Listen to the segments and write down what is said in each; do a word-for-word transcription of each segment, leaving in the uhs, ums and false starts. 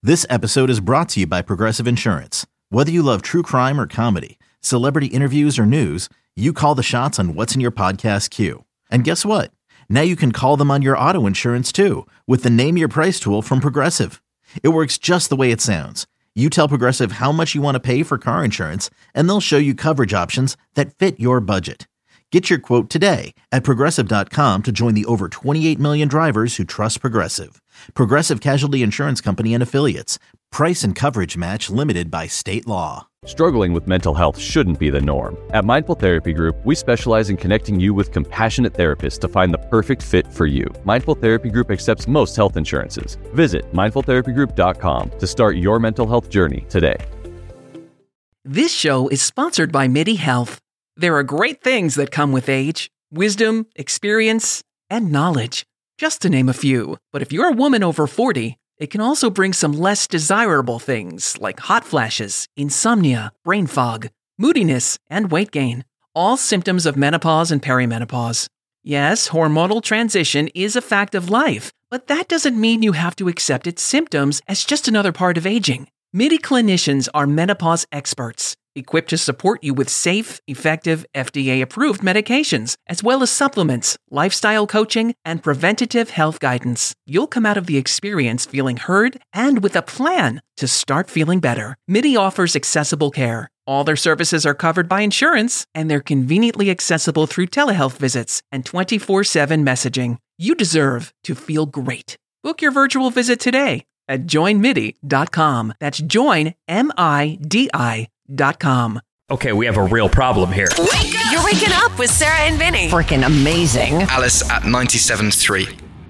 This episode is brought to you by Progressive Insurance. Whether you love true crime or comedy, celebrity interviews or news, you call the shots on what's in your podcast queue. And guess what? Now you can call them on your auto insurance too with the Name Your Price tool from Progressive. It works just the way it sounds. You tell Progressive how much you want to pay for car insurance, and they'll show you coverage options that fit your budget. Get your quote today at Progressive dot com to join the over twenty-eight million drivers who trust Progressive. Progressive Casualty Insurance Company and Affiliates. Price and coverage match limited by state law. Struggling with mental health shouldn't be the norm. At Mindful Therapy Group, we specialize in connecting you with compassionate therapists to find the perfect fit for you. Mindful Therapy Group accepts most health insurances. Visit mindful therapy group dot com to start your mental health journey today. This show is sponsored by MIDI Health. There are great things that come with age: wisdom, experience, and knowledge, just to name a few. But if you're a woman over forty, it can also bring some less desirable things like hot flashes, insomnia, brain fog, moodiness, and weight gain, all symptoms of menopause and perimenopause. Yes, hormonal transition is a fact of life, but that doesn't mean you have to accept its symptoms as just another part of aging. MIDI clinicians are menopause experts, equipped to support you with safe, effective, F D A-approved medications, as well as supplements, lifestyle coaching, and preventative health guidance. You'll come out of the experience feeling heard and with a plan to start feeling better. MIDI offers accessible care. All their services are covered by insurance, and they're conveniently accessible through telehealth visits and twenty-four seven messaging. You deserve to feel great. Book your virtual visit today at join midi dot com. That's join, M I D I dot com. Okay, we have a real problem here. Wake up! You're waking up with Sarah and Vinny. Freaking amazing. Alice at ninety-seven point three.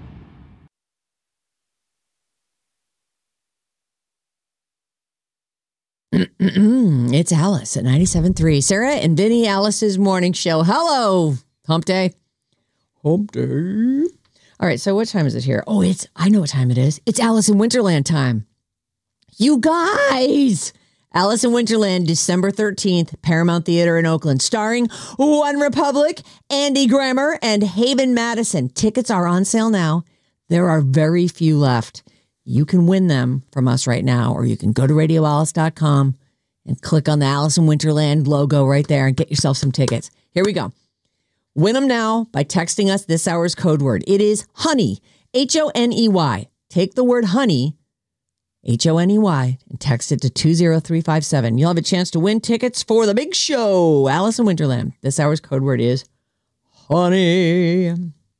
It's Alice at ninety-seven point three. Sarah and Vinny, Alice's morning show. Hello, hump day. Hump day. All right, so what time is it here? Oh, it's, I know what time it is. It's Alice in Winterland time. You guys! Alice in Winterland, December thirteenth, Paramount Theater in Oakland, starring One Republic, Andy Grammer, and Haven Madison. Tickets are on sale now. There are very few left. You can win them from us right now, or you can go to radio alice dot com and click on the Alice in Winterland logo right there and get yourself some tickets. Here we go. Win them now by texting us this hour's code word. It is HONEY, H O N E Y. Take the word honey, H O N E Y, and text it to two zero three five seven. You'll have a chance to win tickets for the big show, Alice in Winterland. This hour's code word is honey.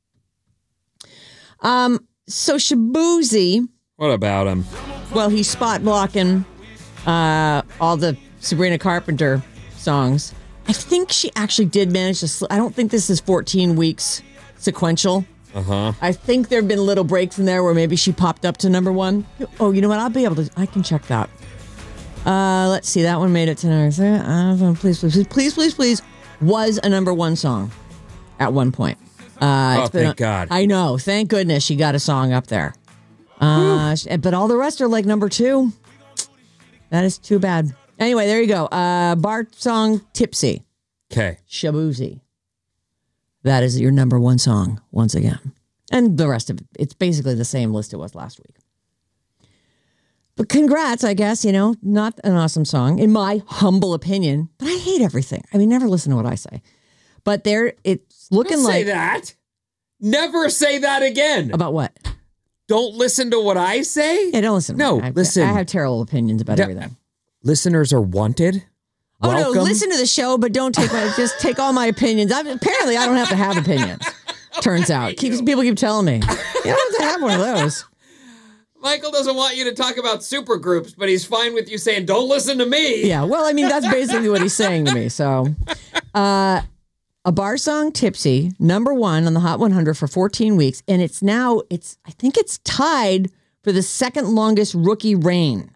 Um, so Shabuzi. What about him? Well, he's spot blocking uh, all the Sabrina Carpenter songs. I think she actually did manage to... Sl- I don't think this is fourteen weeks sequential. Uh-huh. I think there have been little breaks in there where maybe she popped up to number one. Oh, you know what? I'll be able to... I can check that. Uh, let's see. That one made it to number... Uh, please, please, please, please, please, please. Was a number one song at one point. Uh, oh, it's been thank a, God. I know. Thank goodness she got a song up there. Uh, but all the rest are like number two. That is too bad. Anyway, there you go. Uh, Bart song, Tipsy. Okay. Shabuzi. That is your number one song, once again. And the rest of it, it's basically the same list it was last week. But congrats, I guess, you know, not an awesome song, in my humble opinion. But I hate everything. I mean, never listen to what I say. But there, it's looking Don't like... say that. Never say that again. About what? Don't listen to what I say? Yeah, don't listen. No, I, listen. I have terrible opinions about D- everything. Listeners are wanted. Oh, Welcome. no, listen to the show, but don't take my, just take all my opinions. I, apparently, I don't have to have opinions, turns out. Keeps, people keep telling me. You don't have to have one of those. Michael doesn't want you to talk about supergroups, but he's fine with you saying, don't listen to me. Yeah, well, I mean, that's basically what he's saying to me. So, uh, a bar song, Tipsy, number one on the Hot one hundred for fourteen weeks. And it's now, it's I think it's tied for the second longest rookie reign.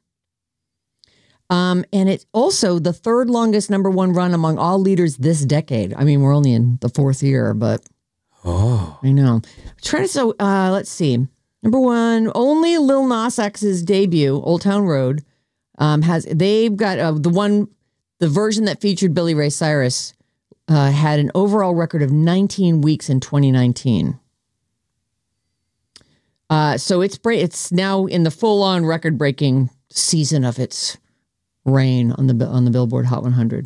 Um, and it's also the third longest number one run among all leaders this decade. I mean, we're only in the fourth year, but oh, I know. Trying to so uh, let's see. Number one, only Lil Nas X's debut, Old Town Road, um, has they've got uh, the one, the version that featured Billy Ray Cyrus uh, had an overall record of nineteen weeks in twenty nineteen. Uh, so it's bra- it's now in the full-on record-breaking season of its reign on the on the Billboard Hot one hundred.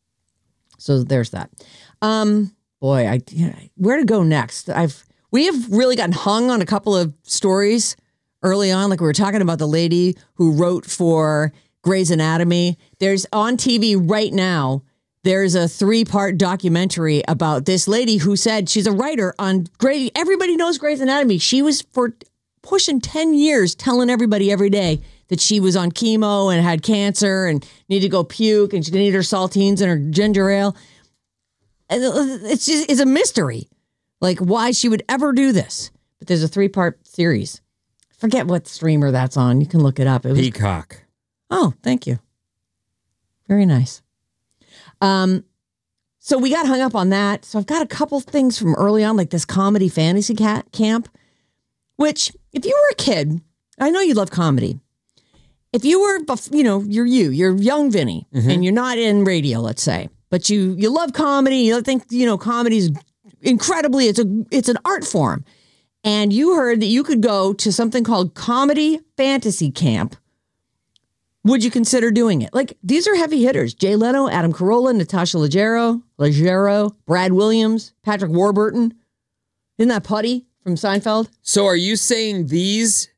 So there's that. Um, boy, I where to go next? I've we have really gotten hung on a couple of stories early on, like we were talking about the lady who wrote for Grey's Anatomy. There's on T V right now. There's a three-part documentary about this lady who said she's a writer on Grey. Everybody knows Grey's Anatomy. She was for pushing ten years telling everybody every day that she was on chemo and had cancer and needed to go puke and she didn't eat her saltines and her ginger ale. And it's just it's a mystery, like why she would ever do this. But there's a three-part series. Forget what streamer that's on. You can look it up. It was, Peacock. Oh, thank you. Very nice. Um, so we got hung up on that. So I've got a couple things from early on, like this comedy fantasy cat camp, which if you were a kid, I know you love comedy. If you were, you know, you're you, you're young Vinny, mm-hmm. and you're not in radio, let's say, but you you love comedy. You think, you know, comedy is incredibly, it's a it's an art form. And you heard that you could go to something called Comedy Fantasy Camp. Would you consider doing it? Like, these are heavy hitters. Jay Leno, Adam Carolla, Natasha Leggero, Leggero, Brad Williams, Patrick Warburton. Isn't that Putty from Seinfeld? So are you saying these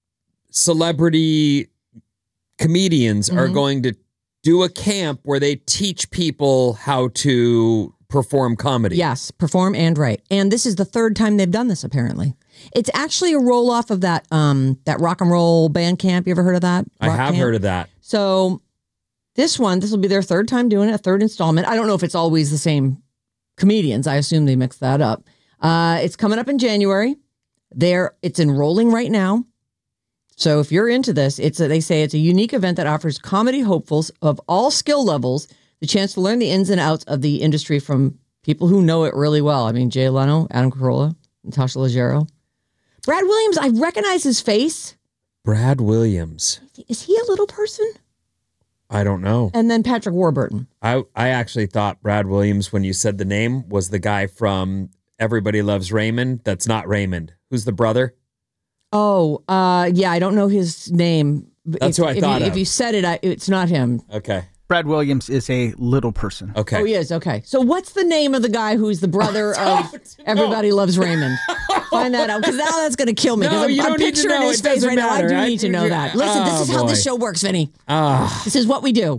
celebrity comedians mm-hmm. are going to do a camp where they teach people how to perform comedy? Yes, perform and write. And this is the third time they've done this, apparently. It's actually a roll-off of that um, that rock and roll band camp. You ever heard of that? I rock have camp? heard of that. So this one, this will be their third time doing it, a third installment. I don't know if it's always the same comedians. I assume they mix that up. Uh, it's coming up in January. There, it's enrolling right now. So if you're into this, it's a, they say it's a unique event that offers comedy hopefuls of all skill levels the chance to learn the ins and outs of the industry from people who know it really well. I mean, Jay Leno, Adam Carolla, Natasha Leggero. Brad Williams, I recognize his face. Brad Williams. Is he a little person? I don't know. And then Patrick Warburton. I, I actually thought Brad Williams, when you said the name, was the guy from Everybody Loves Raymond. That's not Raymond. Who's the brother? Oh, uh, yeah, I don't know his name. That's if, who I if thought you, of. If you said it, I, it's not him. Okay. Brad Williams is a little person. Okay. Oh, he is. Okay. So what's the name of the guy who's the brother of Everybody Loves Raymond? Find that out, because now that's going to kill me. No, I'm, you I'm don't need to picturing know. his It face doesn't right now. I matter. do I- need to know that. Listen, Oh, this is how boy. this show works, Vinny. Ah. This is what we do.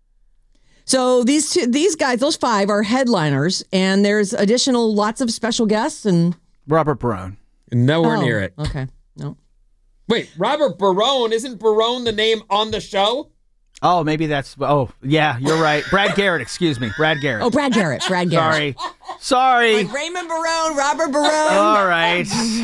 So these two, these guys, those five, are headliners, and there's additional lots of special guests and Robert Barone. Nowhere Oh, near it. Okay. No. Wait, Robert Barone. Isn't Barone the name on the show? Oh, maybe that's. Oh, yeah, you're right. Brad Garrett, excuse me. Brad Garrett. Oh, Brad Garrett. Brad Garrett. Sorry. Sorry. Like Raymond Barone, Robert Barone. All right.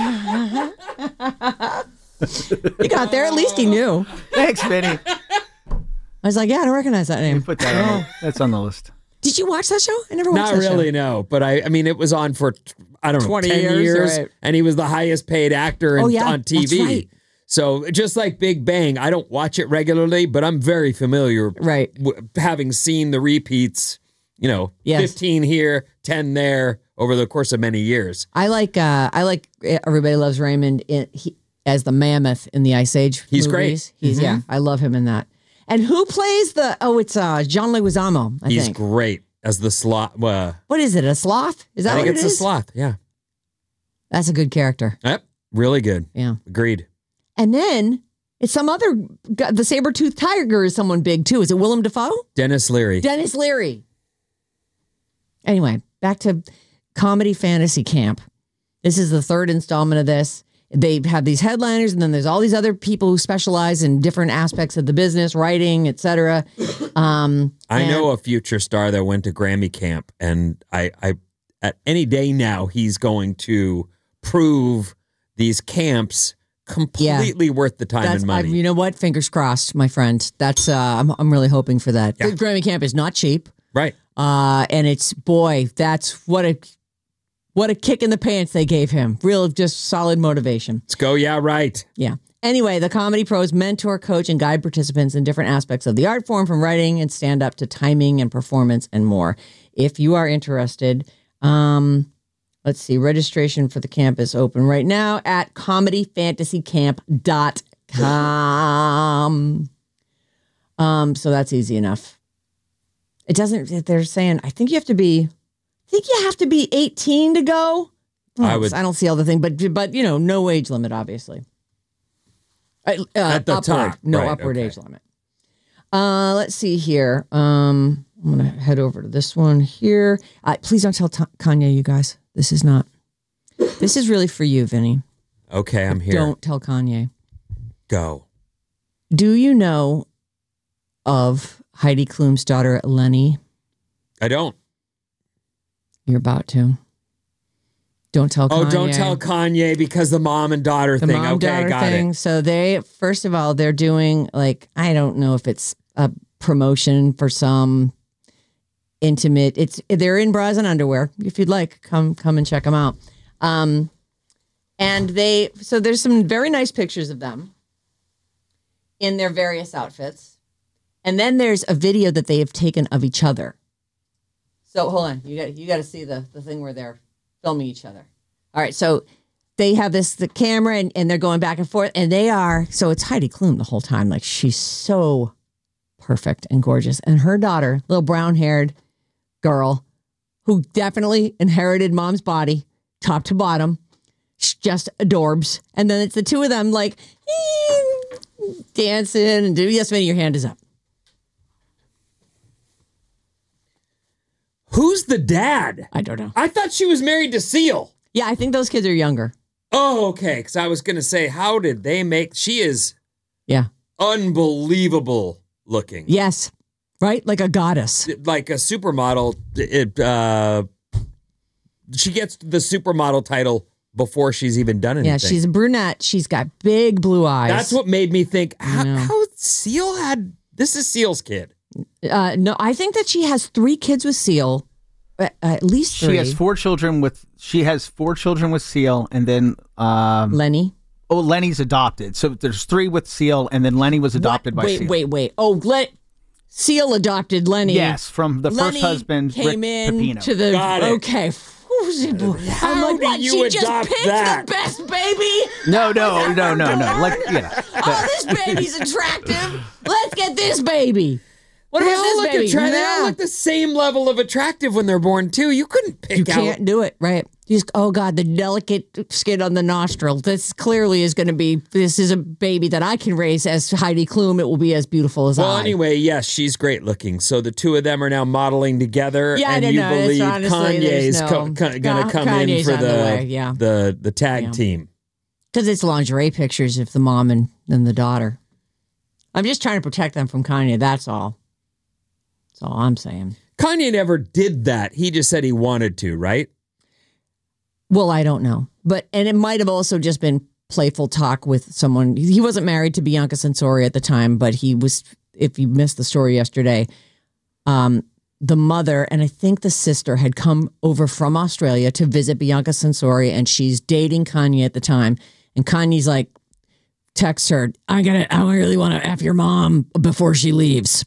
He got there. At least he knew. Thanks, Vinny. I was like, yeah, I don't recognize that name. Put that on. The, that's on the list. Did you watch that show? I never watched Not that really, show. no. But I, I mean, it was on for I don't know, twenty ten years, years, right. and he was the highest paid actor in, Oh, yeah, on T V. that's right. So just like Big Bang, I don't watch it regularly, but I'm very familiar, Right. w- having seen the repeats. You know, Yes. fifteen here, ten there over the course of many years. I like uh, I like Everybody Loves Raymond in, he, as the mammoth in the Ice Age. He's great. movies. He's yeah, I love him in that. And who plays the? Oh, it's uh, John Leguizamo. I He's think. great as the sloth. Uh, What is it? A sloth? Is that I think what it's it a is? sloth. Yeah. That's a good character. Yep. Really good. Yeah. Agreed. And then it's some other. guy- The saber-toothed tiger is someone big too. Is it Willem Dafoe? Dennis Leary. Dennis Leary. Anyway, back to Comedy Fantasy Camp. This is the third installment of this. They have these headliners, and then there's all these other people who specialize in different aspects of the business, writing, et cetera. Um, I and- know a future star that went to Grammy camp, and I, I, at any day now, he's going to prove these camps completely worth the time That's, and money. I, you know what? Fingers crossed, my friend. That's uh, I'm I'm really hoping for that. Yeah. The Grammy Camp is not cheap, right. uh, and it's boy, that's what a what a kick in the pants they gave him. Real, just solid motivation. Let's go. Yeah, right. Yeah. Anyway, the Comedy Pros mentor, coach, and guide participants in different aspects of the art form, from writing and stand up to timing and performance and more. If you are interested, um, Let's see. Registration for the camp is open right now at comedy fantasy camp dot com. Um, so that's easy enough. It doesn't, they're saying, I think you have to be, I think you have to be eighteen to go. Well, I would, I don't see all the thing, but, but, you know, no age limit, obviously. Uh, At the upward, top. No right, upward okay. age limit. Uh, let's see here. Um, I'm going to head over to this one here. Uh, please don't tell T- Kanye, you guys. This is not, this is really for you, Vinny. Okay, I'm here. Don't tell Kanye. Go. Do you know of Heidi Klum's daughter, Lenny? I don't. You're about to. Don't tell Kanye. Oh, don't tell Kanye because the mom and daughter the thing. Mom, okay, daughter got thing. it. So they, first of all, they're doing like, I don't know if it's a promotion for some intimate. It's they're in bras and underwear. If you'd like, come come and check them out. Um, and they, so there's some very nice pictures of them in their various outfits. And then there's a video that they have taken of each other. So hold on, you got you got to see the the thing where they're filming each other. All right, so they have this the camera and, and they're going back and forth, and they are so it's Heidi Klum the whole time. Like she's so perfect and gorgeous, and her daughter, little brown haired girl, who definitely inherited mom's body, top to bottom, she's just adorbs. And then it's the two of them like dancing and do yes, Vinny, your hand is up. Who's the dad? I don't know. I thought she was married to Seal. Yeah, I think those kids are younger. Oh, okay. Because I was going to say, how did they make... She is Yeah. unbelievable looking. Yes. Right? Like a goddess. Like a supermodel. It, uh, she gets the supermodel title before she's even done anything. Yeah, she's a brunette. She's got big blue eyes. That's what made me think, how, know. how Seal had... This is Seal's kid. Uh, no, I think that she has three kids with Seal. Uh, at least three. She has four children with. She has four children with Seal, and then um, Lenny. Oh, Lenny's adopted. So there's three with Seal, and then Lenny was adopted What? by wait, Seal. Wait, wait, Oh, let Seal adopted Lenny. Yes, from the Lenny first husband, came Rick in Pepino. to the. Got it. Okay. How I'm like, do what? you She just adopt picked that? the best baby. No, no, no, no, no. Like, yeah. Oh, this baby's attractive. Let's get this baby. What They about all this look baby? attra- They all No. look the same level of attractive when they're born, too. You couldn't pick You out... can't do it, right? You just, oh, God, the delicate skin on the nostril. This clearly is going to be, this is a baby that I can raise as Heidi Klum. It will be as beautiful as Well, I. anyway, yes, she's great looking. So the two of them are now modeling together, Yeah, I and don't you know. It's believe honestly, there's Kanye's no- co- co- going to come Kanye's in for on the the, way, yeah. the, the tag Yeah. team. Because it's lingerie pictures of the mom and, and the daughter. I'm just trying to protect them from Kanye. That's all. That's all I'm saying. Kanye never did that. He just said he wanted to, right? Well, I don't know. But, and it might have also just been playful talk with someone. He wasn't married to Bianca Censori at the time, but he was, if you missed the story yesterday, um, the mother and I think the sister had come over from Australia to visit Bianca Censori, and she's dating Kanye at the time. And Kanye's like, texts her, I gotta, I really want to F your mom before she leaves.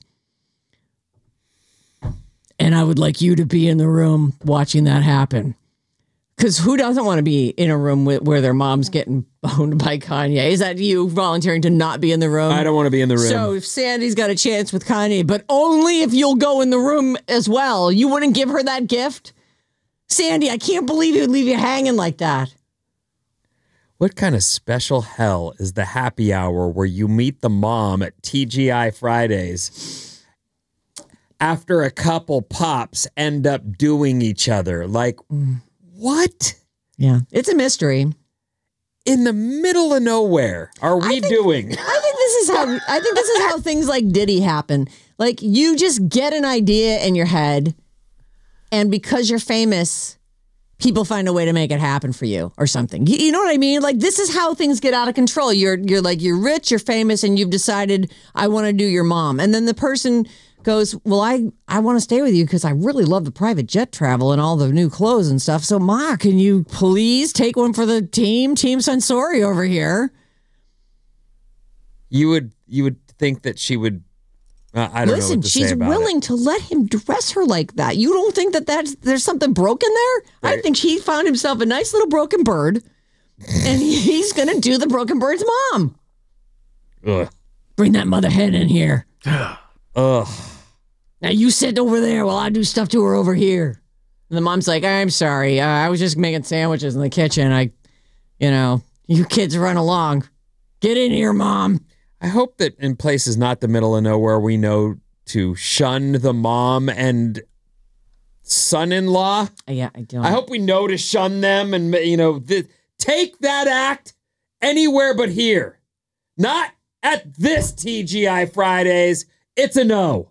And I would like you to be in the room watching that happen. Because who doesn't want to be in a room with, where their mom's getting boned by Kanye? Is that you volunteering to not be in the room? I don't want to be in the room. So if Sandy's got a chance with Kanye, but only if you'll go in the room as well, you wouldn't give her that gift? Sandy, I can't believe he would leave you hanging like that. What kind of special hell is the happy hour where you meet the mom at T G I Fridays after a couple pops end up doing each other? Like, Mm. what? Yeah, it's a mystery. In the middle of nowhere are we think- doing? I think this is how I think this is how things like Diddy happen. Like you just get an idea in your head, and because you're famous, people find a way to make it happen for you or something. You, you know what I mean? Like this is how things get out of control. You're you're like you're rich, you're famous, and you've decided I want to do your mom, and then the person goes, well, I, I want to stay with you because I really love the private jet travel and all the new clothes and stuff. So, Ma, can you please take one for the team, Team Sensori over here? You would you would think that she would Uh, I don't Listen, know what to she's say about willing it. to let him dress her like that. You don't think that that's, there's something broken there? Right. I think he found himself a nice little broken bird, and he's going to do the broken bird's mom. Ugh. Bring that mother hen in here. Ugh. Now you sit over there while I do stuff to her over here. And the mom's like, I'm sorry. Uh, I was just making sandwiches in the kitchen. I, you know, you kids run along. Get in here, Mom. I hope that in places not the middle of nowhere, we know to shun the mom and son-in-law. Yeah, I don't. I hope we know to shun them and, you know, th- take that act anywhere but here. Not at this T G I Fridays. It's a no.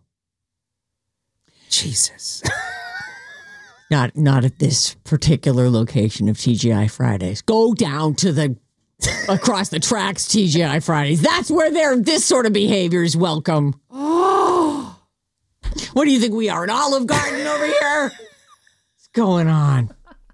Jesus. Not not at this particular location of T G I Fridays. Go down to the across the tracks T G I Fridays. That's where they're this sort of behavior is welcome. Oh, what do you think we are, an Olive Garden over here? What's going on?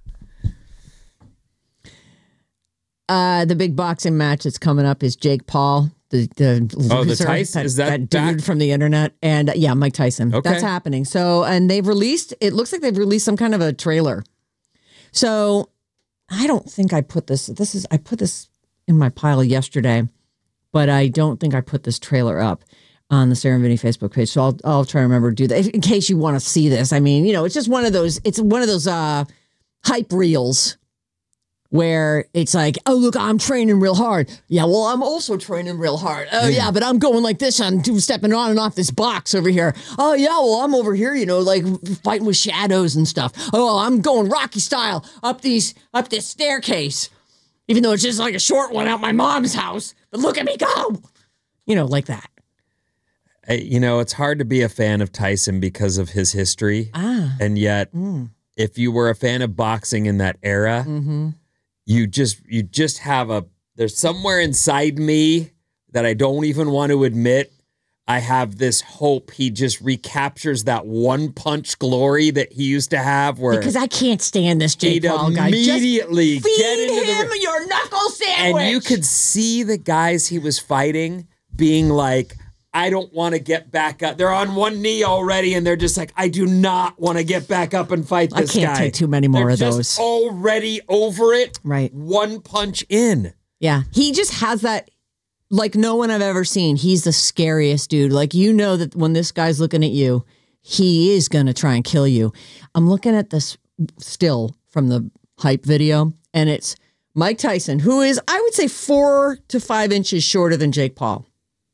Uh, the big boxing match that's coming up is Jake Paul. The, the Oh, the loser, Tyson? Is that that dude back? from the internet? And uh, yeah, Mike Tyson. Okay. That's happening. So, and they've released, it looks like they've released some kind of a trailer. So I don't think I put this, this is, I put this in my pile yesterday, but I don't think I put this trailer up on the Sarah and Vinny Facebook page. So I'll, I'll try to remember to do that in case you want to see this. I mean, you know, it's just one of those, it's one of those uh, hype reels where it's like, oh, look, I'm training real hard. Yeah, well, I'm also training real hard. Oh, yeah, but I'm going like this. I'm stepping on and off this box over here. Oh, yeah, well, I'm over here, you know, like fighting with shadows and stuff. Oh, I'm going Rocky style up these up this staircase, even though it's just like a short one out my mom's house. But look at me go. You know, like that. I, you know, it's hard to be a fan of Tyson because of his history. Ah. And yet, Mm. if you were a fan of boxing in that era, Mm-hmm. you just you just have a there's somewhere inside me that I don't even want to admit. I have this hope he just recaptures that one punch glory that he used to have, where Because I can't stand this Jake he'd Paul guy. immediately Just feed get into him the your knuckle sandwich. and you could see the guys he was fighting being like, I don't want to get back up. They're on one knee already, and they're just like, I do not want to get back up and fight this I can't guy. take too many more They're of just those. already over it. Right. One punch in. Yeah, he just has that like no one I've ever seen. He's the scariest dude. Like, you know that when this guy's looking at you, he is going to try and kill you. I'm looking at this still from the hype video, and it's Mike Tyson, who is, I would say, four to five inches shorter than Jake Paul.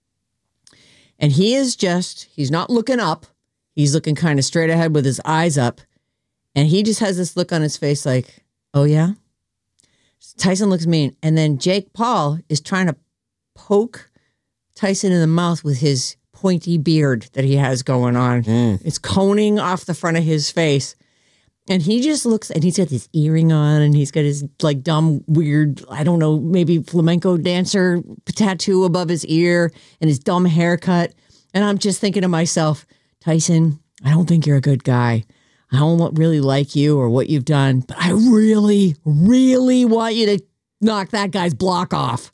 And he is just, he's not looking up. He's looking kind of straight ahead with his eyes up. And he just has this look on his face like, oh, yeah? Tyson looks mean. And then Jake Paul is trying to poke Tyson in the mouth with his pointy beard that he has going on. Mm. It's coning off the front of his face. And he just looks, and he's got this earring on, and he's got his like dumb, weird, I don't know, maybe flamenco dancer tattoo above his ear and his dumb haircut. And I'm just thinking to myself, Tyson, I don't think you're a good guy. I don't really like you or what you've done, but I really, really want you to knock that guy's block off.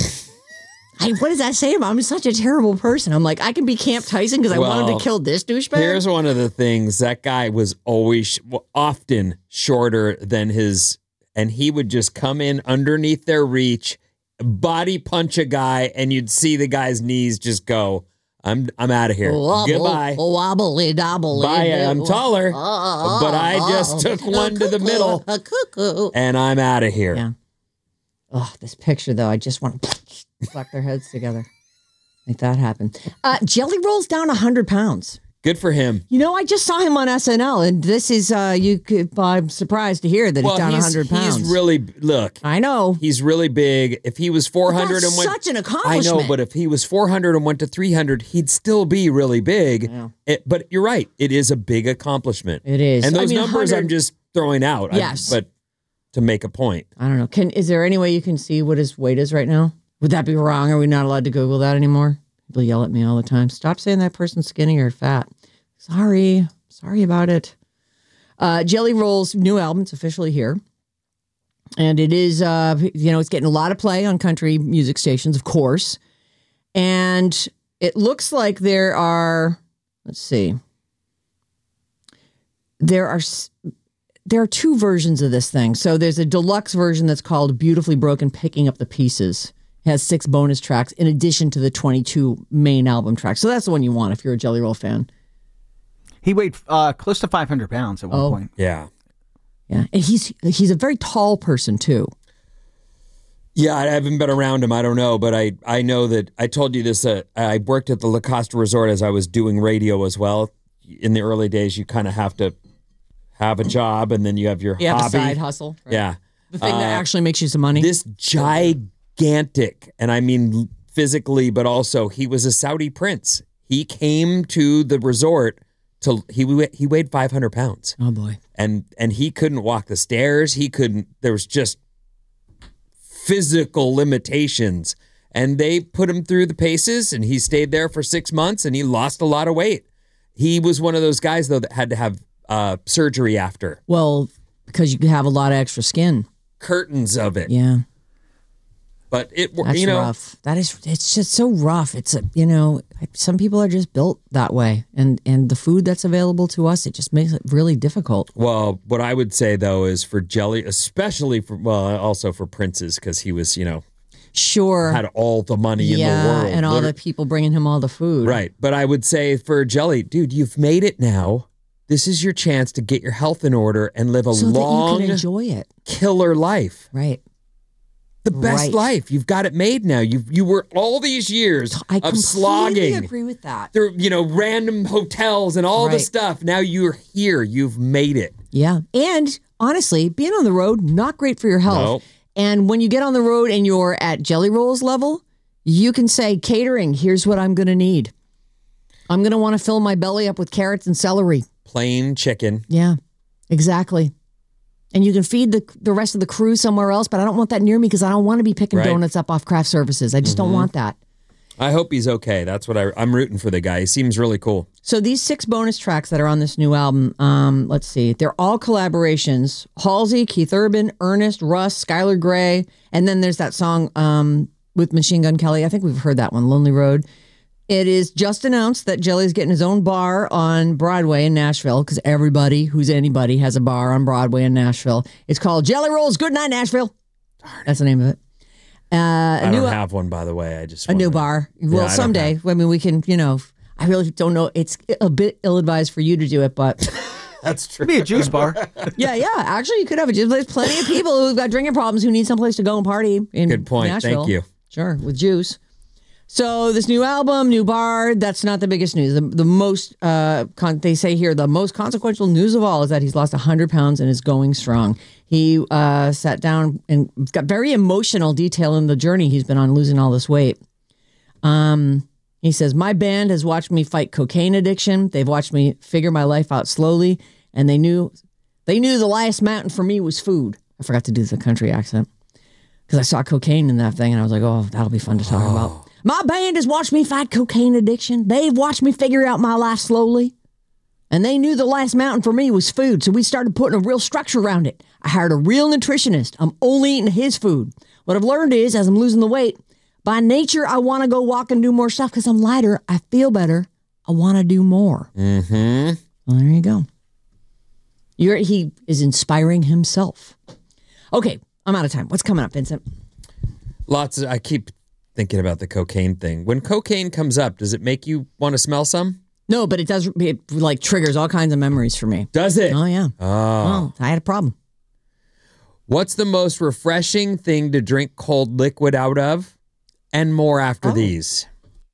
I, what does that say about him? I'm such a terrible person. I'm like, I can be Camp Tyson because I wanted Well, to kill this douchebag. Here's one of the things. That guy was always, well, often shorter than his, and he would just come in underneath their reach, body punch a guy, and you'd see the guy's knees just go, I'm I'm out of here. Wobble, Goodbye. Wobbly dobbly. Bye. I'm taller, Uh, but I just took one to the middle, A cuckoo. and I'm out of here. Yeah. Oh, this picture, though, I just want to slack their heads together. Make that happen. Uh, Jelly Roll's down one hundred pounds. Good for him. You know, I just saw him on S N L, and this is, uh, you could, I'm surprised to hear that Well, he's down he's, one hundred pounds. he's really, look, I know. he's really big. If he was four hundred That's and went, such an I accomplishment. know, but if he was four hundred and went to three hundred, he'd still be really big. Yeah. It, but you're right. It is a big accomplishment. It is. And I those mean, numbers one hundred I'm just throwing out. I- Yes. but to make a point. I don't know. Can Is there any way you can see what his weight is right now? Would that be wrong? Are we not allowed to Google that anymore? People yell at me all the time. Stop saying that person's skinny or fat. Sorry. Sorry about it. Uh, Jelly Roll's new album is officially here. And it is, uh, you know, it's getting a lot of play on country music stations, of course. And It looks like there are, let's see, there are there are two versions of this thing. So there's a deluxe version that's called Beautifully Broken, Picking Up the Pieces. It has six bonus tracks in addition to the twenty-two main album tracks. So that's the one you want if you're a Jelly Roll fan. He weighed uh, close to five hundred pounds at one Oh. point. Yeah. Yeah, and he's he's a very tall person too. Yeah, I haven't been around him. I don't know, but I, I know that I told you this. Uh, I worked at the La Costa Resort as I was doing radio as well. In the early days, you kind of have to have a job, and then you have your You have a hobby. side hustle. Right? Yeah, The thing that Uh, actually makes you some money. This gigantic, and I mean physically, but also he was a Saudi prince. He came to the resort to he wa- he weighed five hundred pounds, oh boy. and and he couldn't walk the stairs. He couldn't. There was just physical limitations, and they put him through the paces, and he stayed there for six months, and he lost a lot of weight. He was one of those guys though that had to have uh, surgery after. Well, because you have a lot of extra skin. Curtains of it. Yeah. But it, That's you know, rough. That is, it's just so rough. It's a, you know, some people are just built that way, and and the food that's available to us, it just makes it really difficult. well, what I would say though is for Jelly, especially for, well, also for Prince's, because he was, you know, Sure. had all the money yeah, in the world. and all Liter- the people bringing him all the food. Right. But I would say for Jelly, dude, you've made it now. This is your chance to get your health in order and live a So long, that you can enjoy it. killer life. Right. The best Right. life. You've got it made now. You you were all these years I of completely slogging. agree with that. There, you know, random hotels and all the Right. stuff. Now you're here. You've made it. Yeah. And honestly, being on the road, not great for your health. No. And when you get on the road and you're at Jelly Rolls level, you can say, catering, here's what I'm going to need. I'm going to want to fill my belly up with carrots and celery. Plain chicken. Yeah, exactly. And you can feed the the rest of the crew somewhere else, but I don't want that near me because I don't want to be picking Right. donuts up off craft services. I just don't want that. I hope he's okay. That's what I, I'm rooting for the guy. He seems really cool. So these six bonus tracks that are on this new album, um, let's see, they're all collaborations. Halsey, Keith Urban, Ernest, Russ, Skylar Grey, and then there's that song um, with Machine Gun Kelly. I think we've heard that one, Lonely Road. It is just announced that Jelly's getting his own bar on Broadway in Nashville because everybody who's anybody has a bar on Broadway in Nashville. It's called Jelly Rolls Good Night Nashville. That's the name of it. Uh, a I new, don't have one, by the way. I just a new wanted- bar. Yeah, I Well, don't someday. have- I mean, we can, you know, I really don't know. It's a bit ill-advised for you to do it, but That's true. Be a juice bar. yeah, yeah. Actually, you could have it. There's plenty of people who've got drinking problems who need someplace to go and party in Good point. Nashville. Thank you. Sure, with juice. So this new album, new bar, that's not the biggest news. The, the most, uh, con- they say here, the most consequential news of all is that he's lost one hundred pounds and is going strong. He uh, sat down and got very emotional detail in the journey he's been on losing all this weight. Um, he says, my band has watched me fight cocaine addiction. They've watched me figure my life out slowly. And they knew, they knew the last mountain for me was food. I forgot to do the country accent because I saw cocaine in that thing and I was like, oh, that'll be fun to talk Oh. about. My band has watched me fight cocaine addiction. They've watched me figure out my life slowly. And they knew the last mountain for me was food. So we started putting a real structure around it. I hired a real nutritionist. I'm only eating his food. What I've learned is, as I'm losing the weight, by nature, I want to go walk and do more stuff because I'm lighter. I feel better. I want to do more. Mm-hmm. Well, there you go. You're, he is inspiring himself. Okay, I'm out of time. What's coming up, Vincent? Lots of, I keep thinking about the cocaine thing. When cocaine comes up, does it make you want to smell some? No, but it does, it like triggers all kinds of memories for me. Does it? Oh, yeah. Oh. Oh, I had a problem. What's the most refreshing thing to drink cold liquid out of? And more after Oh. these.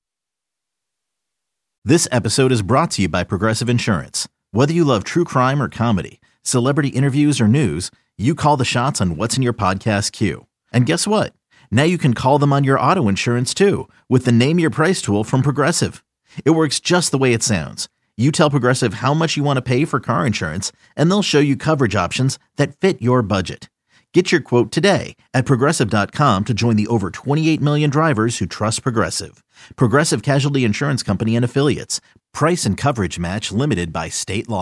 This episode is brought to you by Progressive Insurance. Whether you love true crime or comedy, celebrity interviews or news, you call the shots on what's in your podcast queue. And guess what? Now you can call them on your auto insurance too with the Name Your Price tool from Progressive. It works just the way it sounds. You tell Progressive how much you want to pay for car insurance, and they'll show you coverage options that fit your budget. Get your quote today at Progressive dot com to join the over twenty-eight million drivers who trust Progressive. Progressive Casualty Insurance Company and Affiliates. Price and coverage match limited by state law.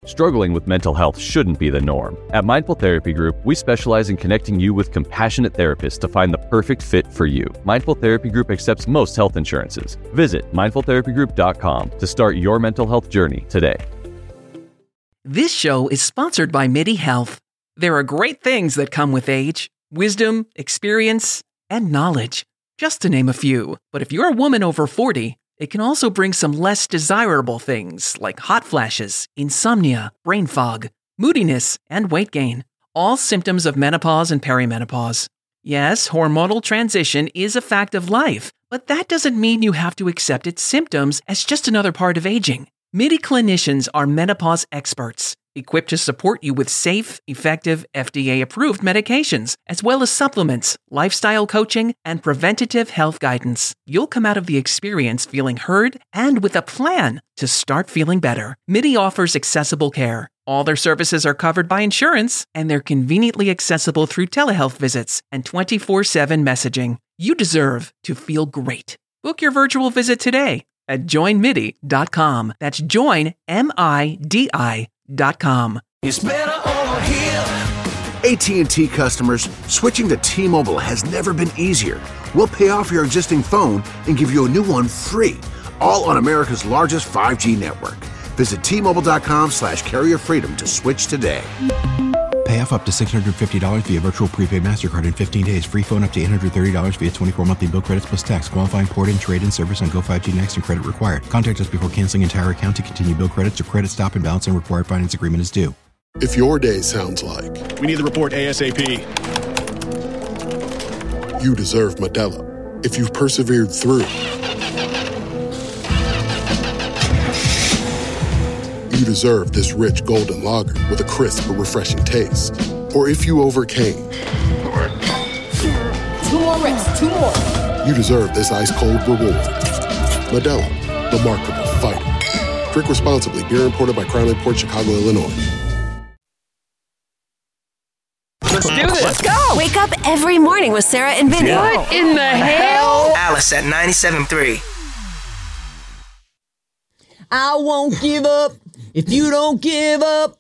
Struggling with mental health shouldn't be the norm. At Mindful Therapy Group, we specialize in connecting you with compassionate therapists to find the perfect fit for you. Mindful Therapy Group accepts most health insurances. Visit mindful therapy group dot com to start your mental health journey today. This show is sponsored by MIDI Health. There are great things that come with age: wisdom, experience, and knowledge, just to name a few. But if you're a woman over forty, it can also bring some less desirable things like hot flashes, insomnia, brain fog, moodiness, and weight gain, all symptoms of menopause and perimenopause. Yes, hormonal transition is a fact of life, but that doesn't mean you have to accept its symptoms as just another part of aging. MIDI clinicians are menopause experts, equipped to support you with safe, effective, F D A-approved medications, as well as supplements, lifestyle coaching, and preventative health guidance. You'll come out of the experience feeling heard and with a plan to start feeling better. MIDI offers accessible care. All their services are covered by insurance, and they're conveniently accessible through telehealth visits and twenty-four seven messaging. You deserve to feel great. Book your virtual visit today at join midi dot com. That's join, M I D I dot com. It's better over here. A T and T customers, switching to T-Mobile has never been easier. We'll pay off your existing phone and give you a new one free, all on America's largest five G network. Visit T Mobile dot com slash carrier freedom to switch today. Pay off up to six hundred fifty dollars via virtual prepaid MasterCard in fifteen days. Free phone up to eight hundred thirty dollars via twenty-four monthly bill credits plus tax. Qualifying port and trade-in service on Go five G Next and credit required. Contact us before canceling entire account to continue bill credits or credit stop and balance and required finance agreement is due. If your day sounds like we need the report ASAP, you deserve Modelo. If you've persevered through, you deserve this rich golden lager with a crisp but refreshing taste. Or if you overcame. Two more reps, two more. You deserve this ice cold reward. Modelo, the Remarkable Fighter. Drink responsibly. Beer imported by Crown Imports, Chicago, Illinois. Let's do this. Let's go. Wake up every morning with Sarah and Vinny. What in the hell? Alice at ninety-seven point three. I won't give up if you don't give up.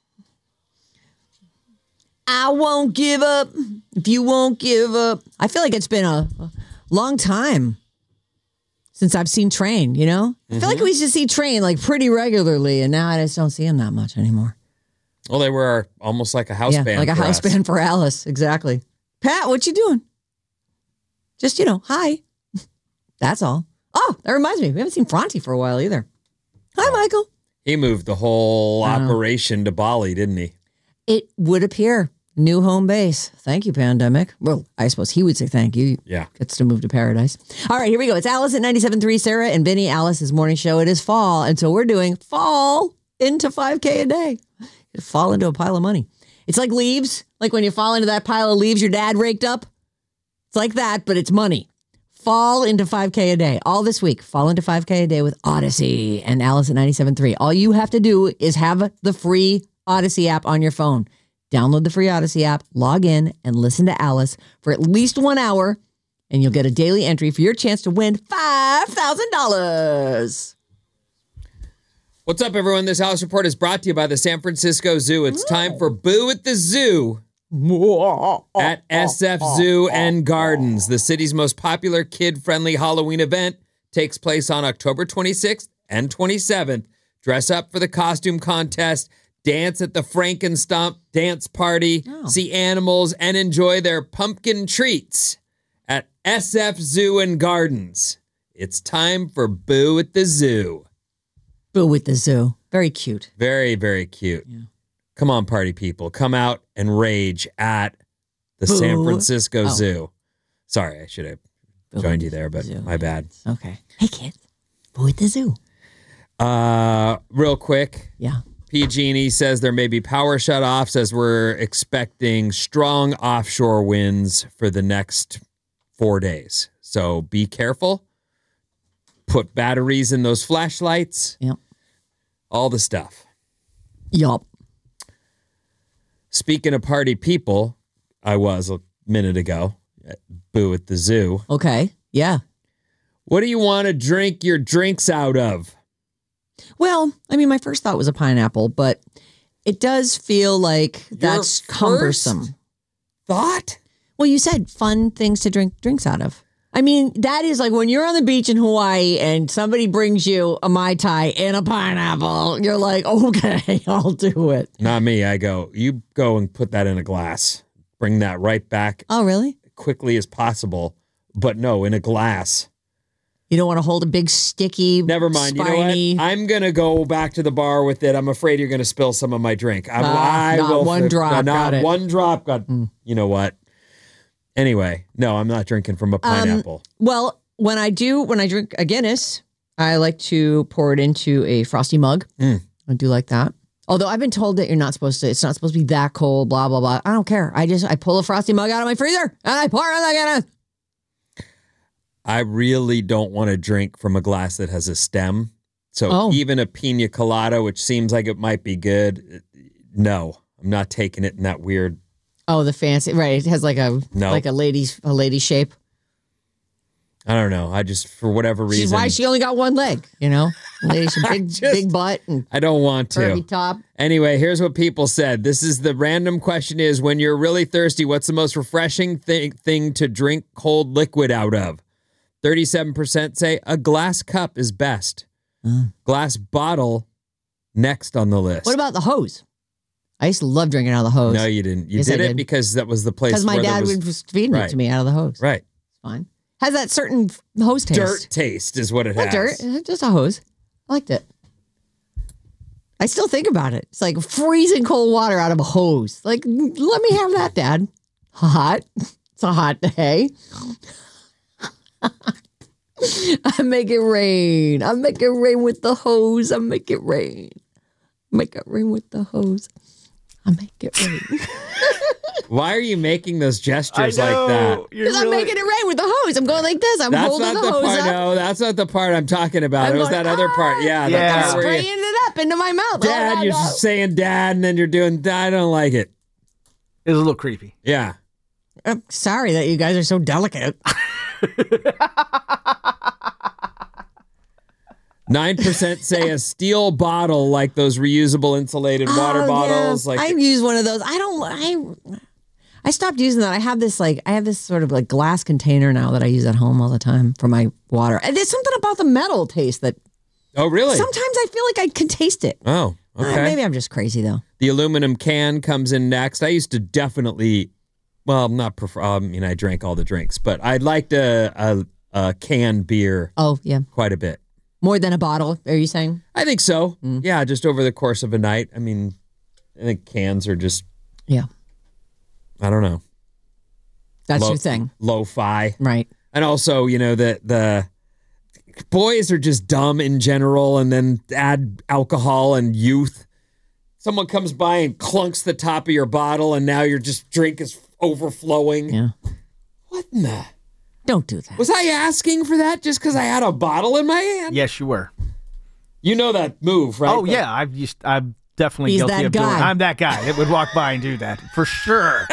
I won't give up if you won't give up. I feel like it's been a, a long time since I've seen Train, you know? Mm-hmm. I feel like we used to see Train like pretty regularly, and now I just don't see him that much anymore. Well, they were almost like a house yeah, band. Like a for house us. band for Alice, exactly. Pat, what you doing? Just, you know, hi. That's all. Oh, that reminds me. We haven't seen Fronty for a while either. Hi, Michael. He moved the whole operation to Bali, didn't he? It would appear. New home base. Thank you, pandemic. Well, I suppose he would say thank you. Yeah. Gets to move to paradise. All right, here we go. It's Alice at ninety-seven point three, Sarah and Vinny. Alice's morning show. It is fall, and so we're doing fall into five K a day. You fall into a pile of money. It's like leaves. Like when you fall into that pile of leaves your dad raked up. It's like that, but it's money. Fall into five K a day. All this week, fall into five K a day with Odyssey and Alice at ninety-seven point three. All you have to do is have the free Odyssey app on your phone. Download the free Odyssey app, log in, and listen to Alice for at least one hour, and you'll get a daily entry for your chance to win five thousand dollars. What's up, everyone? This Alice Report is brought to you by the San Francisco Zoo. It's time for Boo at the Zoo at S F Zoo and Gardens. The city's most popular kid-friendly Halloween event takes place on October twenty-sixth and twenty-seventh. Dress up for the costume contest, dance at the Frankenstomp dance party, oh. see animals, and enjoy their pumpkin treats at S F Zoo and Gardens. It's time for Boo at the Zoo. Boo at the Zoo. Very cute. Very, very cute. Yeah. Come on, party people. Come out and rage at the Boo. San Francisco oh. Zoo. Sorry, I should have Boo joined you there, but zoo. My bad. Okay. Hey, kids. Boo at the Zoo. Uh, real quick. Yeah. P G and E says there may be power shutoffs as we're expecting strong offshore winds for the next four days. So be careful. Put batteries in those flashlights. Yep. All the stuff. Yup. Speaking of party people, I was a minute ago at Boo at the Zoo. Okay. Yeah. What do you want to drink your drinks out of? Well, I mean, my first thought was a pineapple, but it does feel like that's Your cumbersome. first thought? Well, you said fun things to drink drinks out of. I mean, that is like when you're on the beach in Hawaii and somebody brings you a Mai Tai and a pineapple, you're like, okay, I'll do it. Not me. I go, you go and put that in a glass. Bring that right back. Oh, really? Quickly as possible. But no, in a glass. You don't want to hold a big sticky, Never mind. spiny... You know what? I'm going to go back to the bar with it. I'm afraid you're going to spill some of my drink. I'm, Uh, I not will one fi- drop, Not got it. one drop. God, Mm. You know what? Anyway, no, I'm not drinking from a pineapple. Um, well, when I do, when I drink a Guinness, I like to pour it into a frosty mug. Mm. I do like that. Although I've been told that you're not supposed to, it's not supposed to be that cold, blah, blah, blah. I don't care. I just, I pull a frosty mug out of my freezer and I pour it in the Guinness. I really don't want to drink from a glass that has a stem. So Oh. even a pina colada, which seems like it might be good, no, I'm not taking it in that weird. Oh, the fancy, right. It has like a, No. like a lady's, a lady shape. I don't know. I just, for whatever reason. She's why she only got one leg, you know? Lady's a big, just- big butt and I don't want to. curvy top. Anyway, here's what people said. This is the random question is, when you're really thirsty, what's the most refreshing thing, thing to drink cold liquid out of? thirty-seven percent say a glass cup is best. Mm. Glass bottle next on the list. What about the hose? I used to love drinking out of the hose. No, you didn't. You Yes, I did it did. because that was the place Because my where there dad was, would was feeding Right. it to me out of the hose. Right. It's fine. Has that certain hose taste. Dirt taste is what it Not has. dirt, just a hose. I liked it. I still think about it. It's like freezing cold water out of a hose. Like, let me have that, Dad. Hot. It's a hot day. I make it rain. I make it rain with the hose. I make it rain. Make it rain with the hose. I make it rain. Why are you making those gestures I know. like that? You're Because I'm really- making it rain with the hose. I'm going like this. I'm That's holding not the, the hose part. up. No, that's not the part I'm talking about. I'm it was going, that other part. Yeah, the Yeah. part where Spraying you, it up into my mouth. Dad, Oh, no, you're no. just saying dad, and then you're doing. I don't like it. It was a little creepy. Yeah. I'm sorry that you guys are so delicate. Nine percent say a steel bottle, like those reusable insulated water Oh, bottles. yeah. Like I've used one of those. I don't. I I stopped using that. I have this like I have this sort of like glass container now that I use at home all the time for my water. And there's something about the metal taste that oh, really? sometimes I feel like I can taste it. Oh, Uh, okay. maybe I'm just crazy though. The aluminum can comes in next. I used to definitely, well, not prefer. I mean, I drank all the drinks, but I liked a, a, a can beer Oh yeah, quite a bit. more than a bottle. Are you saying? I think so. Mm. Yeah, just over the course of a night. I mean, I think cans are just, Yeah, I don't know, that's lo- your thing, lo-fi. right? And also, you know, the the boys are just dumb in general, and then add alcohol and youth. Someone comes by and clunks the top of your bottle, and now your just drink is overflowing. Yeah. What in the? Don't do that. Was I asking for that just because I had a bottle in my hand? Yes, you were. You know that move, right? Oh The- yeah, I've used. I'm definitely He's guilty that of doing. guy. I'm that guy that would walk by and do that for sure.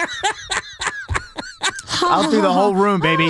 I'll do the whole room, baby.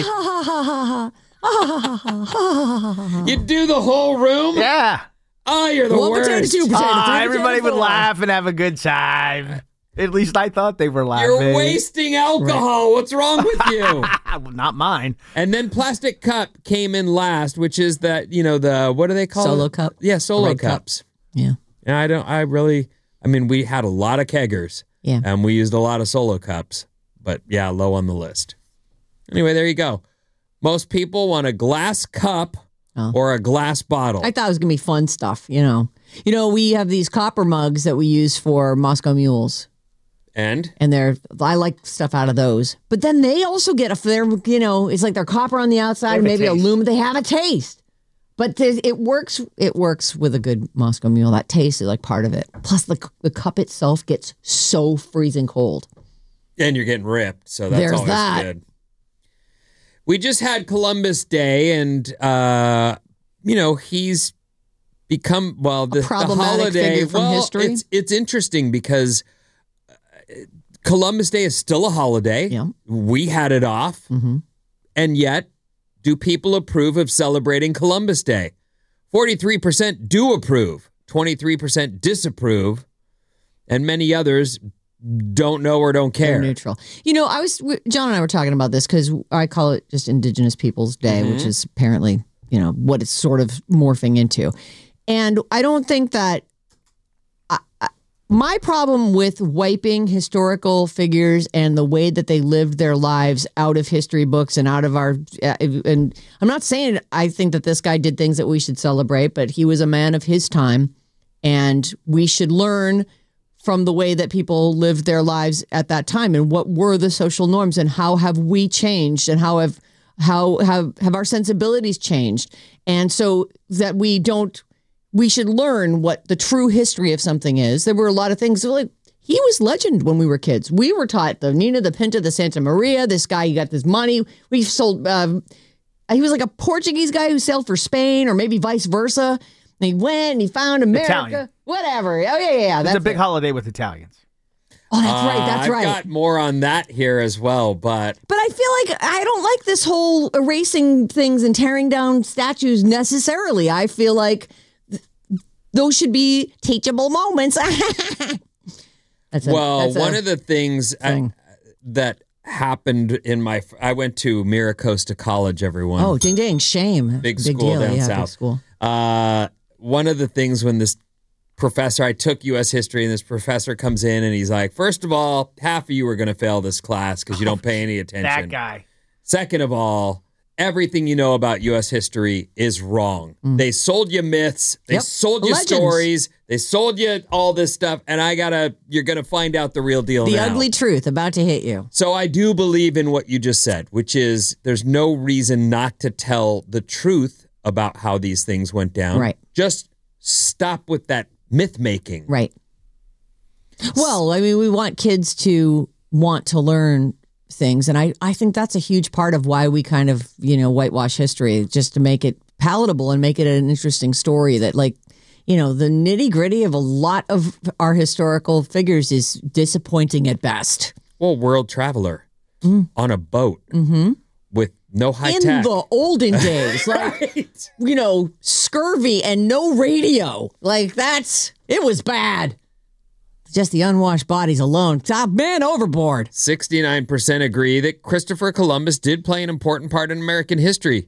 You do the whole room? Yeah. Oh, you're the One worst. potato, two potato, Ah, three everybody potato, would four. laugh and have a good time. At least I thought they were laughing. You're wasting alcohol. What's wrong with you? Well, not mine. And then plastic cup came in last, which is that, you know, the, what do they call it? Solo cup? Yeah, solo Red cup. cups. Yeah, And I don't, I really, I mean, we had a lot of keggers. Yeah. And we used a lot of solo cups, but yeah, low on the list. Anyway, there you go. Most people want a glass cup Oh. or a glass bottle. I thought it was gonna be fun stuff. You know, you know, we have these copper mugs that we use for Moscow Mules. and And they're, I like stuff out of those. But then they also get a, they're, you know, it's like they're copper on the outside, have a maybe taste. aluminum. They have a taste. But there's- it works, it works with a good Moscow Mule. That taste is like part of it. Plus the, the cup itself gets so freezing cold. and you're getting ripped, so that's There's always that. good. We just had Columbus Day, and uh, you know he's become well the, the problematic holiday. figure from well, history? it's it's interesting because uh, Columbus Day is still a holiday. Yeah. We had it off, Mm-hmm. and yet, do people approve of celebrating Columbus Day? forty-three percent do approve, twenty-three percent disapprove, and many others don't know or don't care. They're neutral. You know, I was John and I were talking about this because I call it just Indigenous Peoples Day, mm-hmm. which is apparently, you know, what it's sort of morphing into. And I don't think that I, I, my problem with wiping historical figures and the way that they lived their lives out of history books and out of our, uh, and I'm not saying I think that this guy did things that we should celebrate, but he was a man of his time, and we should learn from the way that people lived their lives at that time and what were the social norms and how have we changed and how have how have, have our sensibilities changed. And so that we don't, we should learn what the true history of something is. There were a lot of things like he was legend when we were kids. We were taught the Nina, the Pinta, the Santa Maria. This guy, he got this money. We sold, uh, he was like a Portuguese guy who sailed for Spain or maybe vice versa. And he went and he found America. Italian. Whatever. Oh, yeah, yeah, yeah. It's that's a big it. holiday with Italians. Oh, that's uh, right. That's right. I've got more on that here as well, but... But I feel like I don't like this whole erasing things and tearing down statues necessarily. I feel like th- those should be teachable moments. that's a, well, that's one of the things I, that happened in my... I went to Miracosta College, everyone. Oh, ding, ding. Shame. Big, big school deal. down yeah, south. Big school. Uh, one of the things when this professor, I took U S history, and this professor comes in and he's like, first of all, half of you are going to fail this class because you don't pay any attention. That guy. Second of all, everything you know about U S history is wrong. Mm. They sold you myths. They yep. sold you Legends. stories. They sold you all this stuff. And I gotta, you're going to find out the real deal The now. ugly truth about to hit you. So I do believe in what you just said, which is there's no reason not to tell the truth about how these things went down. Right. Just stop with that myth making. Right. Well, I mean, we want kids to want to learn things. And I, I think that's a huge part of why we kind of, you know, whitewash history, just to make it palatable and make it an interesting story that, like, you know, the nitty gritty of a lot of our historical figures is disappointing at best. Well, world traveler mm. on a boat mm-hmm. with no high in tech. In the olden days, like, right. you know, scurvy and no radio. Like, that's, it was bad. Just the unwashed bodies alone. Top man overboard. sixty-nine percent agree that Christopher Columbus did play an important part in American history.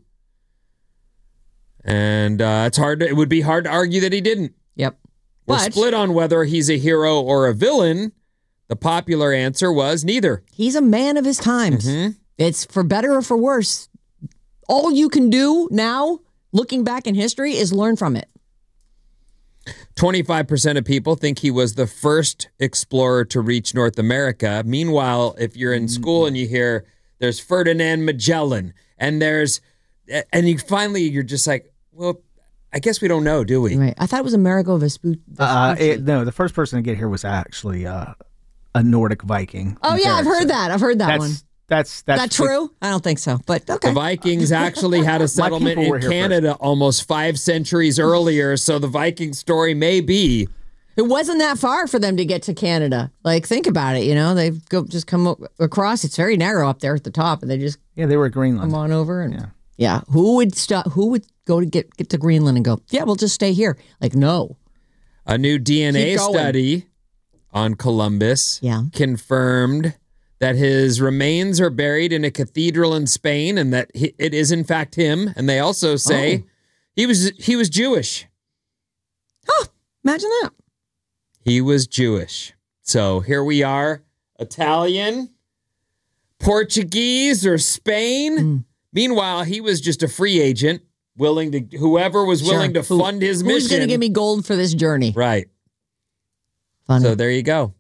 And uh, it's hard to, it would be hard to argue that he didn't. Yep. We're but, split on whether he's a hero or a villain. The popular answer was neither. He's a man of his times. Mm-hmm. It's for better or for worse. All you can do now, looking back in history, is learn from it. twenty-five percent of people think he was the first explorer to reach North America. Meanwhile, if you're in school and you hear there's Ferdinand Magellan and there's, and you finally, you're just like, well, I guess we don't know, do we? Right. I thought it was Amerigo Vespucci. Uh, it, no, the first person to get here was actually uh, a Nordic Viking. Oh, yeah, I've heard that. I've heard that that's, one. That's that's that true? I don't think so, but okay. The Vikings actually had a settlement in Canada almost five centuries earlier, so the Viking story may be. It wasn't that far for them to get to Canada. Like, think about it, you know, they go just come across. It's very narrow up there at the top, and they just yeah, they were at Greenland. Come on over, and yeah, yeah. Who would stop? Who would go to get get to Greenland and go? Yeah, we'll just stay here. Like, no. A new D N A study on Columbus yeah. confirmed that his remains are buried in a cathedral in Spain, and that he, it is in fact him. And they also say oh. he was he was Jewish. Oh, imagine that. He was Jewish. So here we are, Italian, Portuguese, or Spain. Mm. Meanwhile, he was just a free agent, willing to whoever was willing sure. to fund Who, his who's mission. Who's going to give me gold for this journey? Right. Funny. So there you go.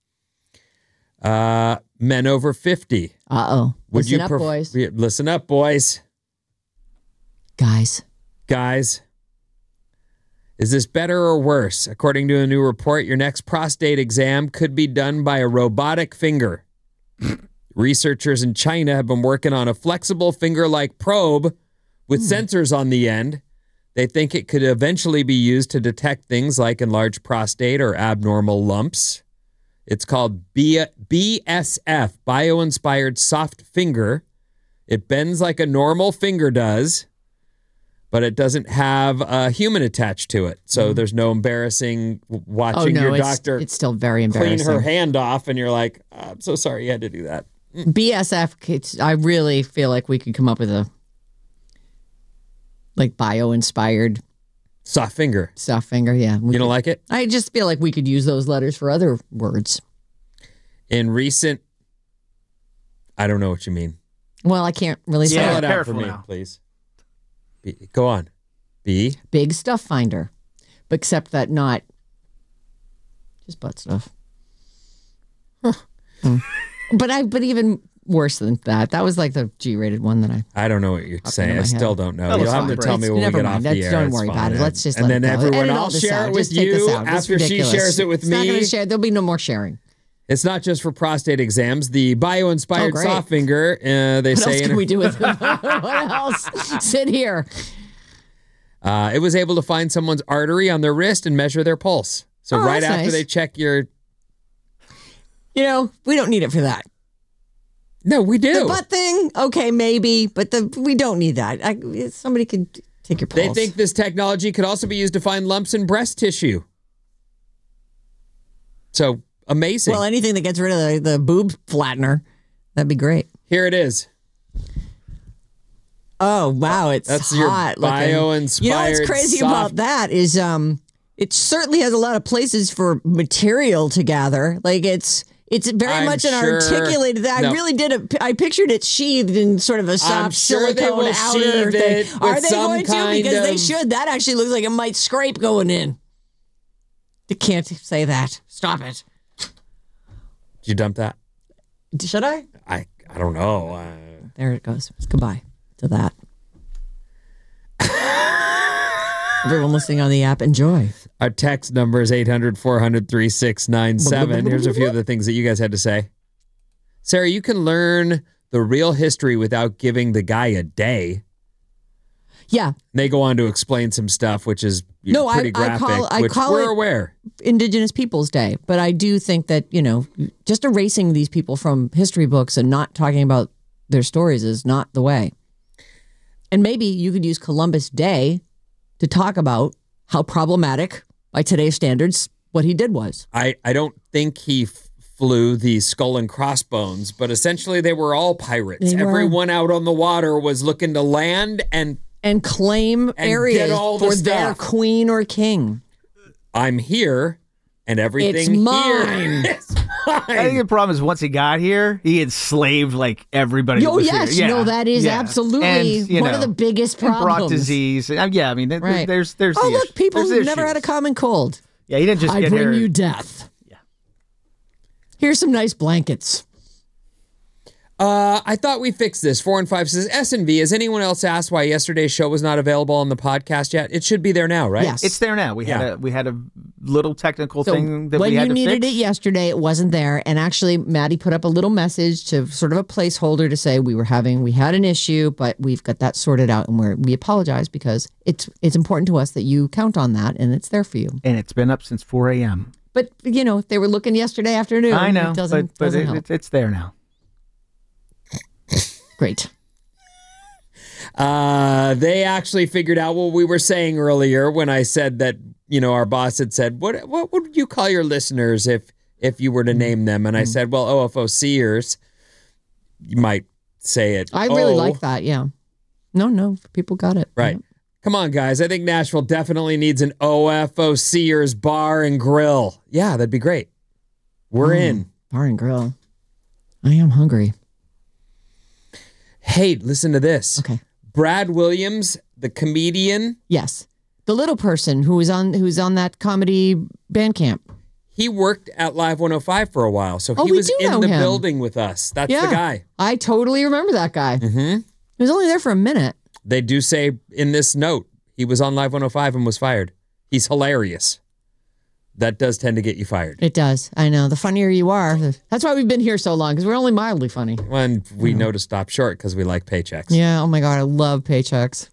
Uh, men over fifty. Uh-oh. Would listen you up, pref- boys. Listen up, boys. Guys. Guys. Is this better or worse? According to a new report, your next prostate exam could be done by a robotic finger. Researchers in China have been working on a flexible finger-like probe with mm. sensors on the end. They think it could eventually be used to detect things like enlarged prostate or abnormal lumps. It's called B S F, Bio-Inspired Soft Finger. It bends like a normal finger does, but it doesn't have a human attached to it. So mm. there's no embarrassing watching oh, no, your it's, doctor it's still very embarrassing. clean her hand off, and you're like, oh, I'm so sorry you had to do that. Mm. B S F kits, I really feel like we could come up with a like bio-inspired soft finger. Soft finger, yeah. We you don't could, like it? I just feel like we could use those letters for other words. In recent, I don't know what you mean. Well, I can't really say Spell it. it out for me, now. please. B, go on. B. Big stuff finder. But except that not just butt stuff. Huh. mm. But I but even worse than that. That was like the G-rated one that I I don't know what you're saying. I still head. don't know. You'll have to tell me when Never we get mind. off That's, the air. Don't it's worry fine. about it. Let's just and let then it go. everyone Edit all I'll this share out. it with Just take you this out. after she shares it with it's me. Not gonna share. There'll be no more sharing. It's not just for prostate exams. The bio-inspired oh, soft finger, uh, they what say. What else can in we do with it? What else? Sit here. Uh, it was able to find someone's artery on their wrist and measure their pulse. So oh, right after nice. they check your... You know, we don't need it for that. No, we do. The butt thing, okay, maybe, but the we don't need that. I, somebody could take your pulse. They think this technology could also be used to find lumps in breast tissue. So... Amazing. Well, anything that gets rid of the, the boob flattener, that'd be great. Here it is. Oh, wow. It's That's hot your bio-inspired You know what's crazy soft... about that is um, it certainly has a lot of places for material to gather. Like it's it's very I'm much an sure... articulated that. No. I really did it. I pictured it sheathed in sort of a soft I'm sure silicone they will outer thing. it Are with they some going to? kind Because of... they should. That actually looks like it might scrape going in. You can't say that. Stop it. Did you dump that? Should I? I I don't know. Uh... There it goes. It's goodbye to that. Everyone listening on the app, enjoy. Our text number is eight hundred, four hundred, thirty-six ninety-seven. Here's a few of the things that you guys had to say. Sarah, you can learn the real history without giving the guy a day. Yeah. They go on to explain some stuff, which is no, pretty I, graphic, I call, I which call we're it aware. Indigenous Peoples Day. But I do think that, you know, just erasing these people from history books and not talking about their stories is not the way. And maybe you could use Columbus Day to talk about how problematic, by today's standards, what he did was. I, I don't think he f- flew the skull and crossbones, but essentially they were all pirates. They were. Everyone out on the water was looking to land and and claim and areas all the for their stuff. queen or king. I'm here, and everything it's mine. here is mine. I think the problem is once he got here, he enslaved like everybody. Oh, that was yes. here. Yeah. No, that is yeah. absolutely and, one know, of the biggest and problems. brought disease. Uh, yeah, I mean, there, right. there's there's. Oh, the look, issue. people there's who never issues. had a common cold. Yeah, he didn't just I get bring here. you death. Yeah. Here's some nice blankets. Uh, I thought we fixed this. Four and five says, S and V, has anyone else asked why yesterday's show was not available on the podcast yet? It should be there now, right? Yes. It's there now. We Yeah. had a we had a little technical So thing that when we had you to needed fix. it yesterday, it wasn't there. And actually, Maddie put up a little message to sort of a placeholder to say we were having, we had an issue, but we've got that sorted out, and we're we apologize because it's it's important to us that you count on that, and it's there for you. And it's been up since four a.m. But you know, they were looking yesterday afternoon. I know, it doesn't, but but doesn't it, help. it's it's there now. Great. Uh, they actually figured out what we were saying earlier when I said that, you know, our boss had said, what what would you call your listeners if if you were to name them? And I said, well, O F O C'ers, you might say it. I really oh. like that. Yeah. No, no, people got it. Right. Yeah. Come on, guys. I think Nashville definitely needs an O F O C'ers bar and grill. Yeah, that'd be great. We're Mm, in. Bar and grill. I am hungry. Hey, listen to this. Okay. Brad Williams, the comedian. Yes. The little person who was on who's on that comedy band camp. He worked at Live one oh five for a while, so Oh, he we was do in know the him. building with us. That's Yeah. the guy. I totally remember that guy. Mm-hmm. He was only there for a minute. They do say in this note, he was on Live one oh five and was fired. He's hilarious. That does tend to get you fired. It does. I know. The funnier you are, the, that's why we've been here so long, because we're only mildly funny. When we know to stop short because we like paychecks. Yeah. Oh my God. I love paychecks.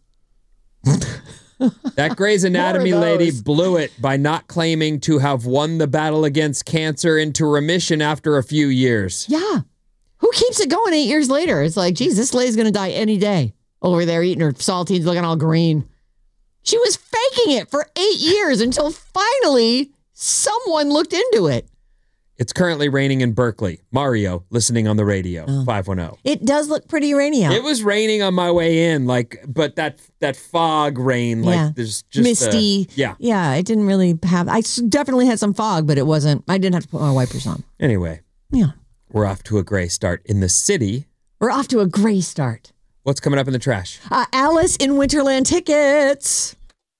That Grey's Anatomy More of lady those. blew it by not claiming to have won the battle against cancer into remission after a few years. Yeah. Who keeps it going eight years later? It's like, geez, this lady's going to die any day over there eating her saltines looking all green. She was faking it for eight years until finally someone looked into it. It's currently raining in Berkeley. Mario, listening on the radio, oh. five one zero. It does look pretty rainy out. It was raining on my way in, like, but that that fog rain, like, yeah. there's just misty. A, yeah, yeah. It didn't really have. I definitely had some fog, but it wasn't. I didn't have to put my wipers on. Anyway, yeah, we're off to a gray start in the city. We're off to a gray start. What's coming up in the trash? Uh, Alice in Winterland tickets.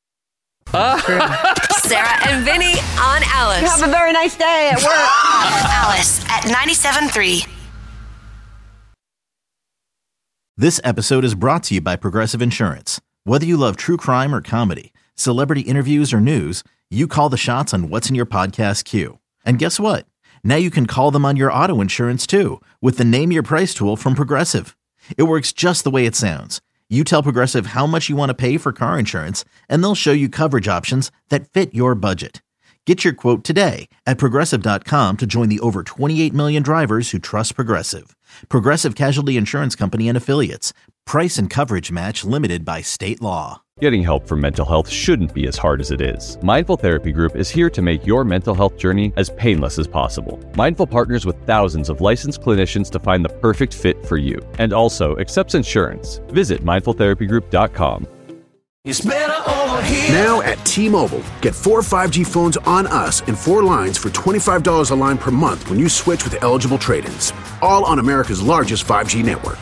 Sarah and Vinny on Alice. You have a very nice day at work. Alice at ninety-seven point three. This episode is brought to you by Progressive Insurance. Whether you love true crime or comedy, celebrity interviews or news, you call the shots on what's in your podcast queue. And guess what? Now you can call them on your auto insurance too with the Name Your Price tool from Progressive. It works just the way it sounds. You tell Progressive how much you want to pay for car insurance, and they'll show you coverage options that fit your budget. Get your quote today at Progressive dot com to join the over twenty-eight million drivers who trust Progressive. Progressive Casualty Insurance Company and Affiliates. Price and coverage match limited by state law. Getting help for mental health shouldn't be as hard as it is. Mindful Therapy Group is here to make your mental health journey as painless as possible. Mindful partners with thousands of licensed clinicians to find the perfect fit for you, and also accepts insurance. Visit mindful therapy group dot com. It's better over here. Now at T-Mobile, get four five G phones on us and four lines for twenty-five dollars a line per month when you switch with eligible trade-ins. All on America's largest five G network.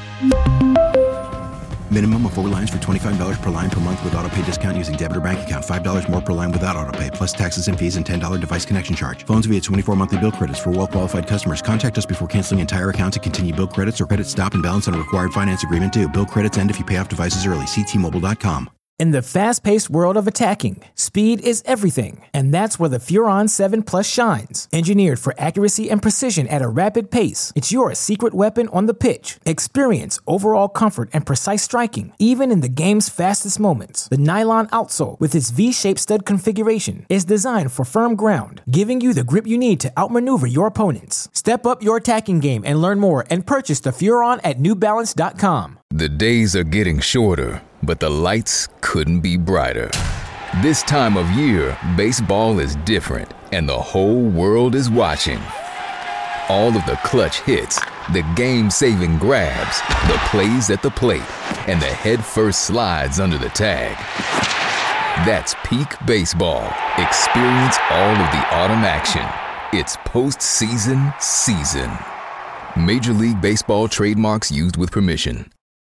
Minimum of four lines for twenty-five dollars per line per month with autopay discount using debit or bank account. five dollars more per line without autopay, plus taxes and fees and ten dollars device connection charge. Phones via twenty-four monthly bill credits for well-qualified customers. Contact us before canceling entire account to continue bill credits or credit stop and balance on a required finance agreement due. Bill credits end if you pay off devices early. See T Mobile dot com. In the fast-paced world of attacking, speed is everything, and that's where the Furon seven Plus shines. Engineered for accuracy and precision at a rapid pace, it's your secret weapon on the pitch. Experience overall comfort and precise striking, even in the game's fastest moments. The nylon outsole, with its V-shaped stud configuration, is designed for firm ground, giving you the grip you need to outmaneuver your opponents. Step up your attacking game and learn more and purchase the Furon at new balance dot com. The days are getting shorter, but the lights couldn't be brighter. This time of year, baseball is different, and the whole world is watching. All of the clutch hits, the game-saving grabs, the plays at the plate, and the head-first slides under the tag. That's peak baseball. Experience all of the autumn action. It's postseason season. Major League Baseball trademarks used with permission.